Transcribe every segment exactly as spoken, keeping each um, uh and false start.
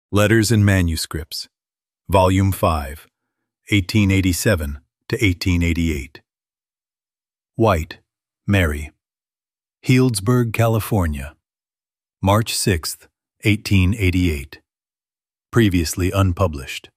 Letters and Manuscripts, Volume five, eighteen eighty-seven to eighteen eighty-eight. White, Mary. Healdsburg, California. March sixth, eighteen eighty-eight. Previously unpublished.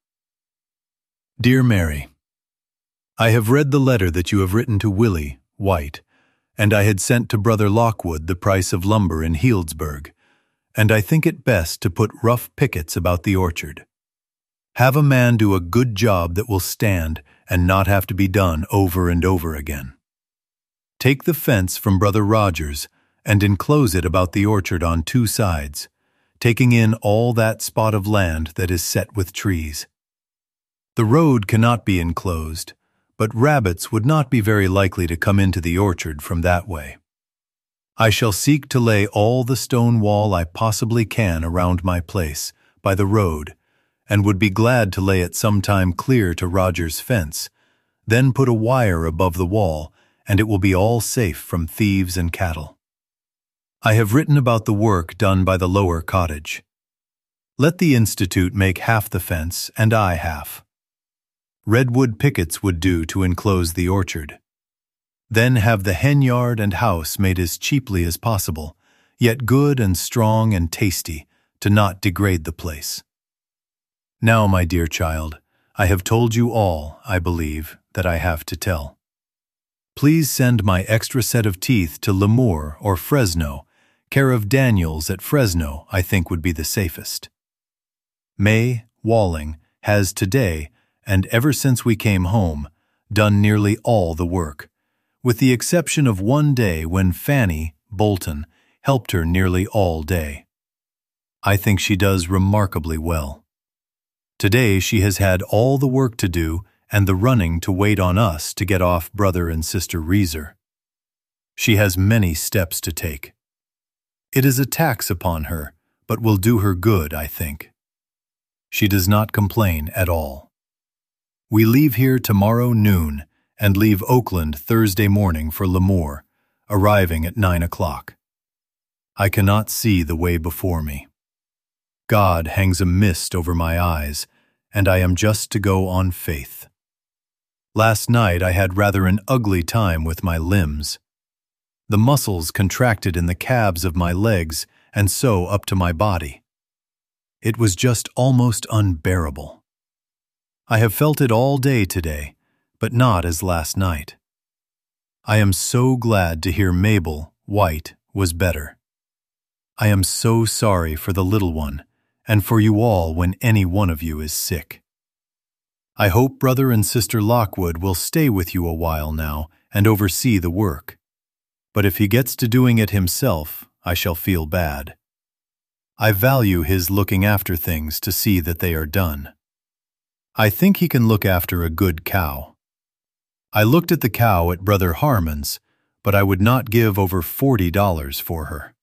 Dear Mary, I have read the letter that you have written to Willie, White, and I had sent to Brother Lockwood the price of lumber in Healdsburg, and I think it best to put rough pickets about the orchard. Have a man do a good job that will stand and not have to be done over and over again. Take the fence from Brother Rogers and enclose it about the orchard on two sides, taking in all that spot of land that is set with trees. The road cannot be enclosed, but rabbits would not be very likely to come into the orchard from that way. I shall seek to lay all the stone wall I possibly can around my place, by the road, and would be glad to lay it sometime clear to Roger's fence, then put a wire above the wall, and it will be all safe from thieves and cattle. I have written about the work done by the lower cottage. Let the Institute make half the fence, and I half. Redwood pickets would do to enclose the orchard. Then have the hen yard and house made as cheaply as possible, yet good and strong and tasty, to not degrade the place. Now, my dear child, I have told you all, I believe, that I have to tell. Please send my extra set of teeth to Lemoore or Fresno, care of Daniels at Fresno, I think would be the safest. May Walling has today, and ever since we came home, done nearly all the work, with the exception of one day when Fanny Bolton helped her nearly all day. I think she does remarkably well. Today she has had all the work to do and the running to wait on us to get off Brother and Sister Reeser. She has many steps to take. It is a tax upon her, but will do her good, I think. She does not complain at all. We leave here tomorrow noon and leave Oakland Thursday morning for Lemoore, arriving at nine o'clock. I cannot see the way before me. God hangs a mist over my eyes, and I am just to go on faith. Last night I had rather an ugly time with my limbs. The muscles contracted in the calves of my legs and so up to my body. It was just almost unbearable. I have felt it all day today, but not as last night. I am so glad to hear Mabel, White, was better. I am so sorry for the little one, and for you all when any one of you is sick. I hope Brother and Sister Lockwood will stay with you a while now and oversee the work. But if he gets to doing it himself, I shall feel bad. I value his looking after things to see that they are done. I think he can look after a good cow. I looked at the cow at Brother Harmon's, but I would not give over forty dollars for her.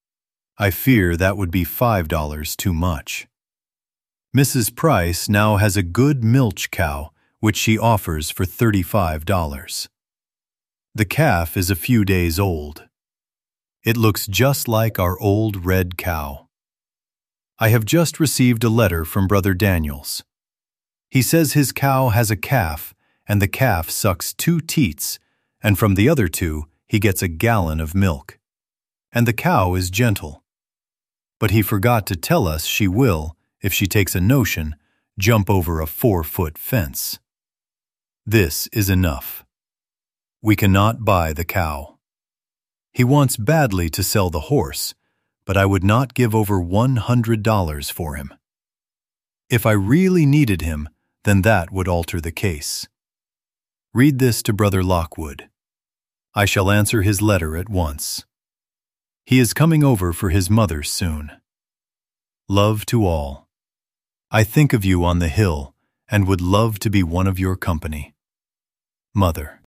I fear that would be five dollars too much. Missus Price now has a good milch cow, which she offers for thirty-five dollars. The calf is a few days old. It looks just like our old red cow. I have just received a letter from Brother Daniels. He says his cow has a calf, and the calf sucks two teats, and from the other two he gets a gallon of milk. And the cow is gentle. But he forgot to tell us she will, if she takes a notion, jump over a four-foot fence. This is enough. We cannot buy the cow. He wants badly to sell the horse, but I would not give over one hundred dollars for him. If I really needed him, then that would alter the case. Read this to Brother Lockwood. I shall answer his letter at once. He is coming over for his mother soon. Love to all. I think of you on the hill and would love to be one of your company. Mother.